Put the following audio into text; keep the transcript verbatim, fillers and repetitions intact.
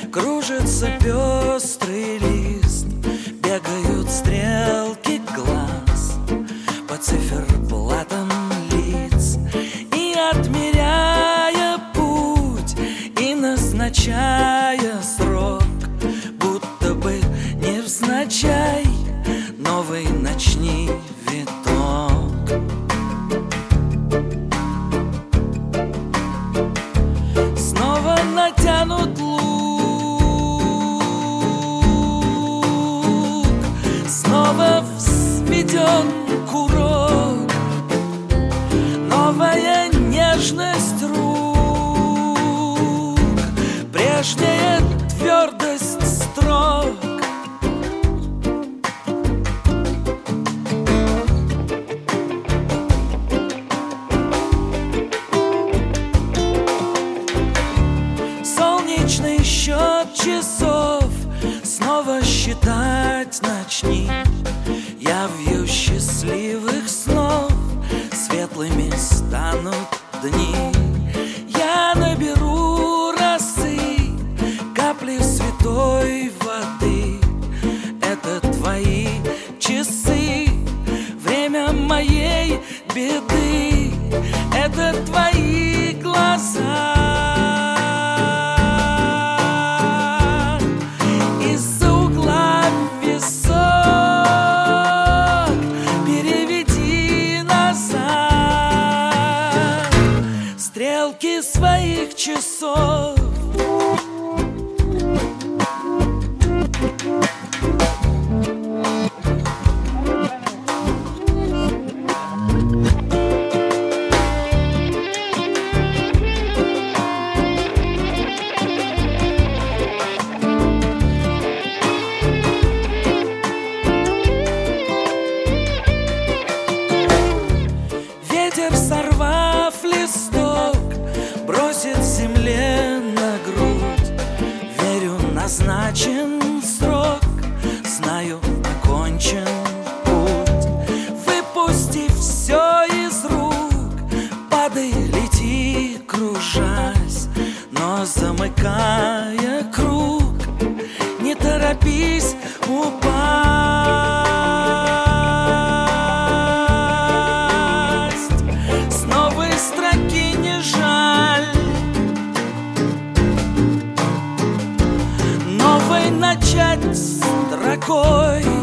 Кружится пестрый лист, бегают стрелки глаз по циферблатам лиц, и отмеряя путь, и назначая срок, будто бы невзначай новый начни виток. Снова натянут лук, снова взведен курок, новая нежность рук, прежняя твердость строк. Солнечный счет часов снова считать начни. Я вью счастливых снов, светлыми станут дни. Я наберу росы, капли святой воды. Это твои часы, время моей беды. Это твои глаза. Стрелки своих часов. Ветер, сорвав листок, бросит земле на грудь. Верю, назначен срок, знаю, окончен путь. Выпусти все из рук, падай, лети, кружась, но замыкая круг, не торопись упасть. С новой строки не жаль, новой начать строкой.